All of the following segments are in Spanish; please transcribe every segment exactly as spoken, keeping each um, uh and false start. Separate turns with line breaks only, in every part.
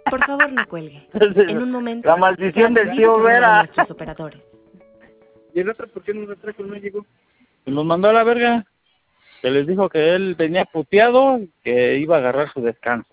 Por favor, no cuelgue. En un momento.
La maldición del tío
uno de
Vera.
nuestros operadores.
¿Y el otro por qué no lo trajo? No llegó.
Nos mandó a la verga. Que les dijo que él venía puteado y que iba a agarrar su descanso.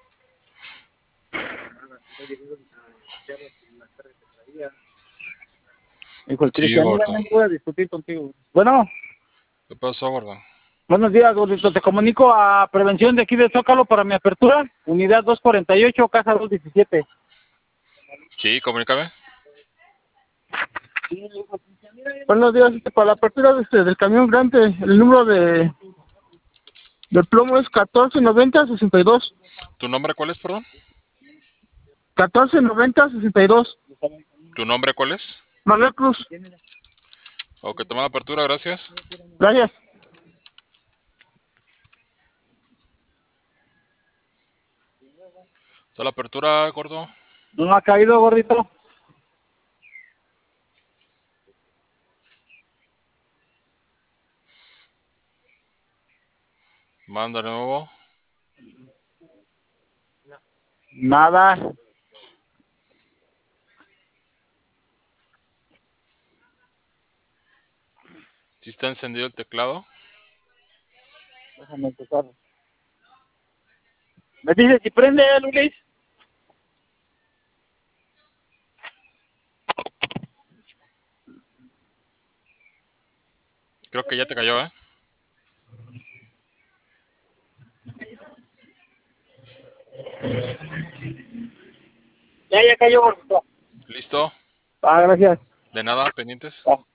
Dijo el
Sí,
Cristian, mira,
gordo.
no voy a discutir contigo. Bueno,
¿Qué pasó, gordo?
buenos días, gordito. Te comunico a prevención de aquí de Zócalo para mi apertura. Unidad dos cuarenta y ocho, casa dos diecisiete.
Sí, comunícame.
Buenos días, este, para la apertura de este, del camión grande, el número de del plomo es catorce noventa sesenta y dos.
¿Tu nombre cuál es, perdón?
catorce noventa sesenta y dos.
¿Tu nombre cuál es?
Manuel Cruz.
Ok, toma la apertura, gracias.
Gracias.
Toda la apertura, gordo.
No ha caído, gordito.
Manda de nuevo.
Nada.
¿Sí está encendido el teclado?
Déjame empezar. ¿Me dice si prende, Luis?
Creo que ya te cayó, ¿eh?
Ya, ya cayó, gordito.
¿Listo?
Ah, gracias.
De nada, pendientes.
Ah.